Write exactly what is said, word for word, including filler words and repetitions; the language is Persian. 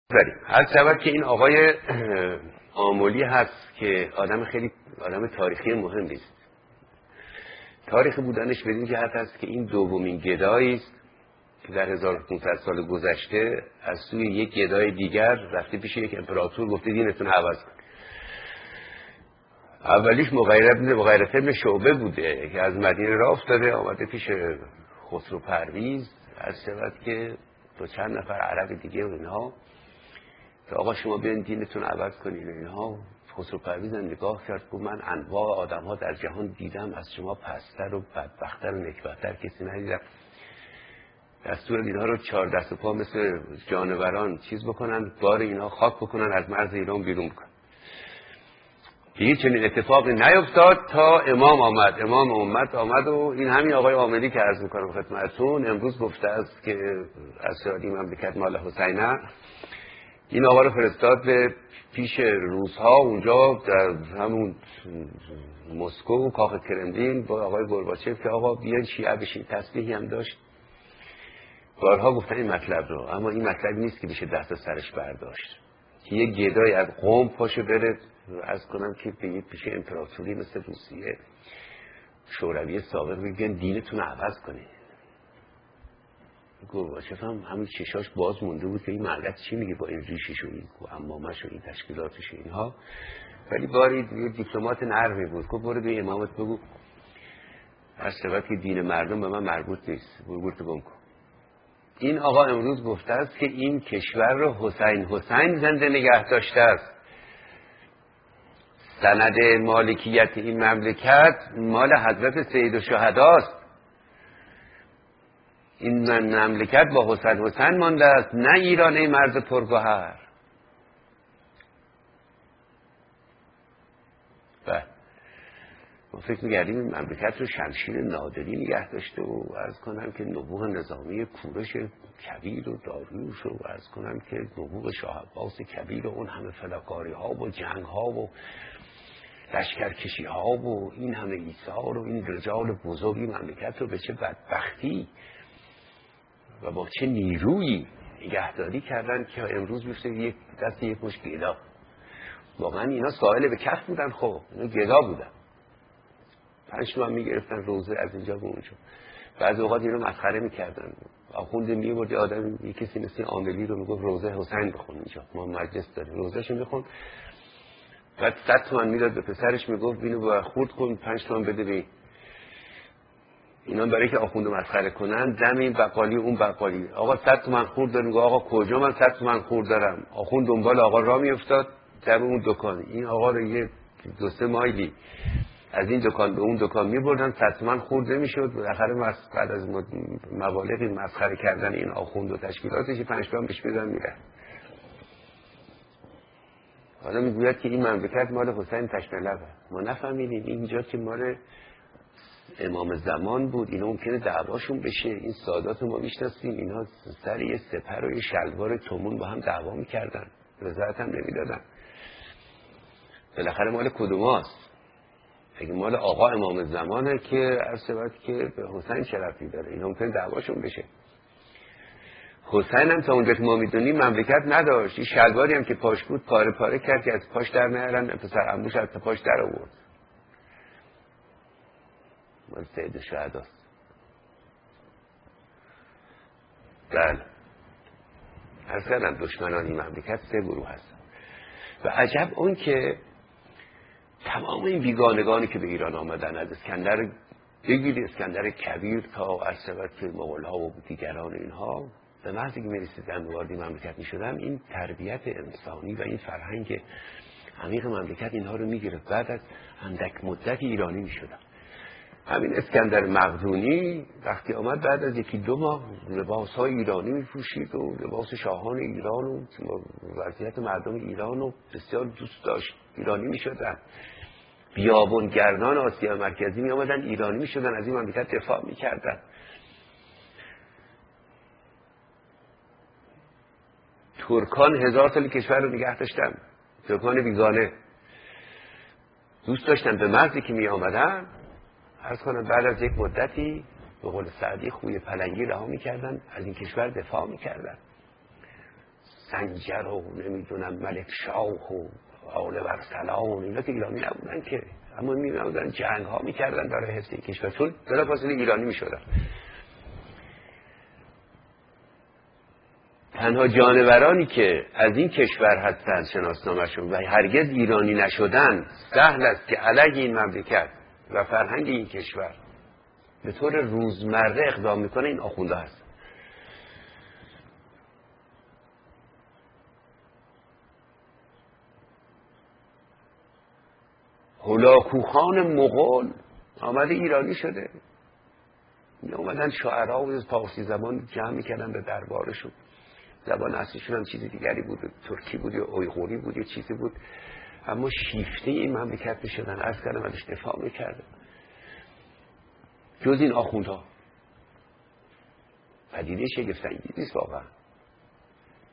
بریم. هر شود که این آقای آملی هست که آدم خیلی آدم تاریخی مهمی است. تاریخ بودنش بدین جهت است که این دومین گدایی است که در هزار و پانصد سال گذشته از سوی یک گدای دیگر رفته پیش یک امپراتور گفته دینتون عوض کن. اولیش مغیرة ابن شعبه بوده که از مدینه راه افتاده آمده پیش خسرو پرویز، از شود که با چند نفر عرب دیگه و اینها که آقا شما بیاین دینتون عوض کنین و اینها. خسرو پرویز هم نگاه کرد که من انواع آدم ها در جهان دیدم، از شما پستر و بدبختر و نکبتر کسی ندیدم. دستور اینها رو چهار دست و پا مثل جانوران چیز بکنن، بار اینها خاک بکنن، از مرز ایران بیرون بکنن. دیگه چنین اتفاقی نیفتاد تا امام آمد. امام امت آمد و این همین آقای عاملی که عرض میکنم خدمتتون امروز گفته است که از شادی مملکت مال حسینه. این آقا رو فرستاد به پیش روس‌ها، اونجا در همون مسکو کاخ کرملین با آقای گورباچف که آقا بیان شیعه بشین. تسبیحی هم داشت. بارها گفتن این مطلب رو، اما این مطلب نیست که بشه دست سرش برداشت که یه گدای از قم پاشو بره از کنم که به یه پیش امپراتوری مثل روسیه شوروی سابق بگن دینتون عوض کنید. گورباچف هم همین چشاش باز مونده بود که این ملت چی میگه با این ریشش و این امامش و این تشکیلاتش اینها. ولی باری یه دیپلمات نرمی بود که برو به امامت بگو از سبب که دین مردم به من مربوط نیست، برو تو گم کن. این آقا امروز گفته است که این کشور رو حسین حسین زنده نگه داشته است. سند مالکیت این مملکت مال حضرت سید الشهدا است. این مملکت با حسین حسین مانده است، نه ایران ای مرز پرگوهر. و ما فکر می‌کردیم این مملکت رو شمشیر نادری نگه داشته و عرض کنم که نبوغ نظامی کوروش کبیر و داریوش و عرض کنم که نبوغ شاه عباس کبیر و اون همه فداکاری ها و جنگ ها و لشکرکشی ها و این همه ایثار و این رجال بزرگی مملکت رو به چه بدبختی و با چه نیرویی نگهداری کردن که امروز میشه یک دست یک مش گدا. واقعا اینا ساحل به کف بودن، خب اینا گدا بودن. پنج تومن میگرفتن روزه از اینجا به اونجا. بعضی اوقات اینو مسخره میکردن. آخوند میبرد آدم یه کسی مثل عاملی رو میگفت روزه حسین بخون اینجا، ما مجلس داریم، روزهشو میخون. بعد صد تومن میداد به پسرش میگفت اینو با خورد کن، پنج تومن بده به اینا برای که آخوندو مسخره کنن. دم این بقالی اون بقالی آقا صد تومن خورد داره، میگه آقا کجا من صد تومن خورد دارم. آخوند دنبال آقا راه میافتاد در اون دکان. این آقا رو یه دو سه مایلی از این دکان به اون دکان میبردن، صد تومن خورد نمیشد. بالاخره بعد از مبالغی مسخره کردن این آخوند و تشکیلاتش پنج تومن بهش میدن میره. حالا میگوید که این مملکت مال حسین تشنلبه. ما نفهمیدیم اینجا که مال امام زمان بود. اینا ممکنه دعواشون بشه. این سادات ما میشناسیم، اینا سر یه سپر و یه شلوار تومون با هم دعوا میکردن، وزارت هم نمیدادن. بالاخره مال کدوماست؟ اگه مال آقا امام زمانه که عرض شود که به حسین چه ربطی داره؟ اینا ممکنه دعواشون بشه. حسین هم تا اونجا که ما میدونیم مملکت نداشت. این شلواری هم که پاش بود پاره پاره کرد که از پاش در نیارن، پسر عموش از پاش در آورد. مال سید الشهداست. بله. از کردم دشمنان این مملکت سه گروه هستن. و عجب اون که تمام این بیگانگانی که به ایران آمدن، از اسکندر بگیری اسکندر کبیر تا عرصبت که مغول‌ها و دیگران اینها، به محضی که میرسیدن وارد مملکت میشدن، این تربیت انسانی و این فرهنگ عمیق مملکت اینها رو میگرفت. بعد از اندک مدت ایرانی میشدن. همین اسکندر مقدونی وقتی آمد بعد از یکی دو ماه لباس های ایرانی میپوشید و لباس شاهان ایران و وضعیت مردم ایران رو بسیار دوست داشت. ایرانی میشدن. بیابانگردان آسیا مرکزی می آمدن ایرانی میشدن، از این مملکت دفاع میکردن. ترکان هزار سال کشور رو نگه داشتن. ترکان بیگانه دوست داشتن. به مرزی که می آمدن عرض کنم بعد از یک مدتی به قول سعدی خوی پلنگی رها میکردن، از این کشور دفاع میکردن. سنجر و نمیدونم ملک شاه و آل برسلان، اینا که ایرانی نبودن که، اما می‌بودن جنگ ها میکردن برای حفظ این کشور، چون بلافاصله ایرانی میشدن. تنها جانورانی که از این کشور هستند شناسنامه‌شون و هرگز ایرانی نشدن، سهل است که علیه این مملکت و فرهنگ این کشور به طور روزمره اقدام میکنه، این آخونده هست. هولاکوخان مغول آمده ایرانی شده، می اومدن شاعرها و پارسی زبان جمع میکردن به دربارشون، زبان اصلیشون هم چیزی دیگری بود، ترکی بود یا اویغوری بود یا چیزی بود، اما شیفته این مملکت میشدن. از کردم ازش دفاع میکردن. جز این آخوندها پدیده شگفت‌انگیزی است واقعا.